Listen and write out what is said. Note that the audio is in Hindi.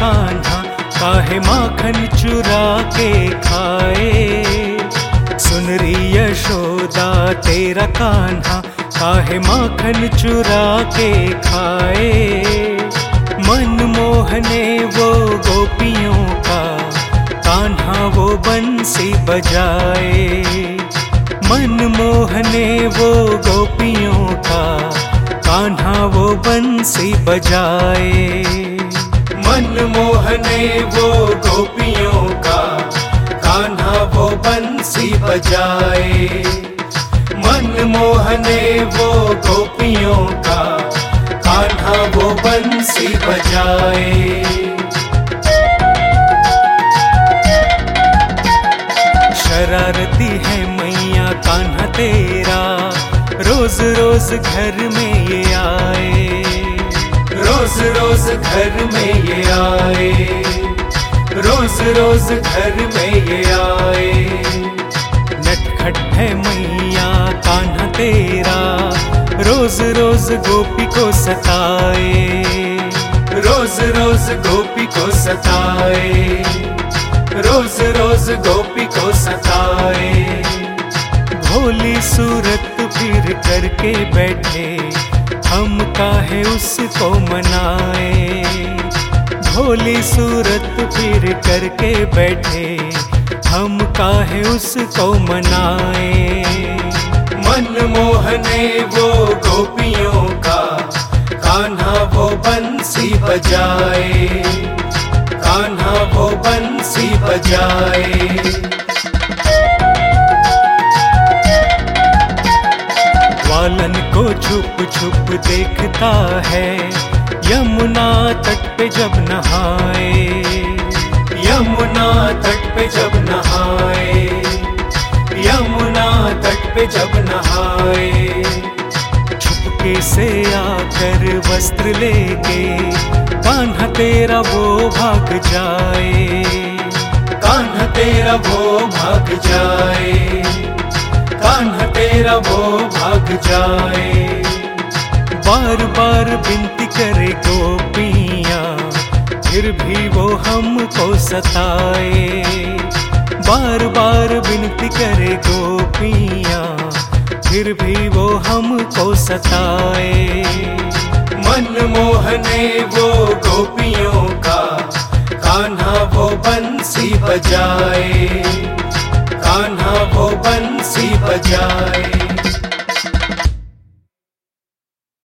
कान्हा काहे माखन चुरा के खाए। सुन री यशोदा तेरा कान्हा काहे माखन चुरा के खाए। मन मोहने वो गोपियों का कान्हा वो बंसी बजाए। मन मोहने वो गोपियों का कान्हा वो बंसी बजाए। मन मोहने वो गोपियों का कान्हा वो बंसी बजाए। मन मोहने वो गोपियों का कान्हा वो बंसी बजाए। शरारती है मैया कान्हा तेरा, रोज रोज घर में ये आए। रोज रोज घर में ये आए। रोज रोज घर में ये आए। नटखट है मैया कान्हा तेरा, रोज रोज गोपी को सताए। रोज रोज गोपी को सताए। रोज रोज गोपी को सताए। भोली सूरत फिर करके बैठे, हम काहे उसको मनाए। भोली सूरत फिर करके बैठे, हम काहे उसको मनाए। मन मोहने वो गोपियों का कान्हा वो बंसी बजाए। कान्हा वो बंसी बजाए। ग्वालन को छुप छुप देखता है, यमुना तट पे जब नहाए। यमुना तट पे जब नहाए। यमुना तट पे जब नहाए। छुपके से आकर वस्त्र लेके कान्हा तेरा वो भाग जाए। कान्हा तेरा वो भाग जाए। कान्हा तेरा वो भाग जाए। बार बार विनती करे गोपियाँ, फिर भी वो हमको सताए। बार बार विनती करे गोपियाँ, फिर भी वो हमको सताए। मन मोहने वो गोपियों का कान्हा वो बंसी बजाए। कान्हा वो बंसी बजाए।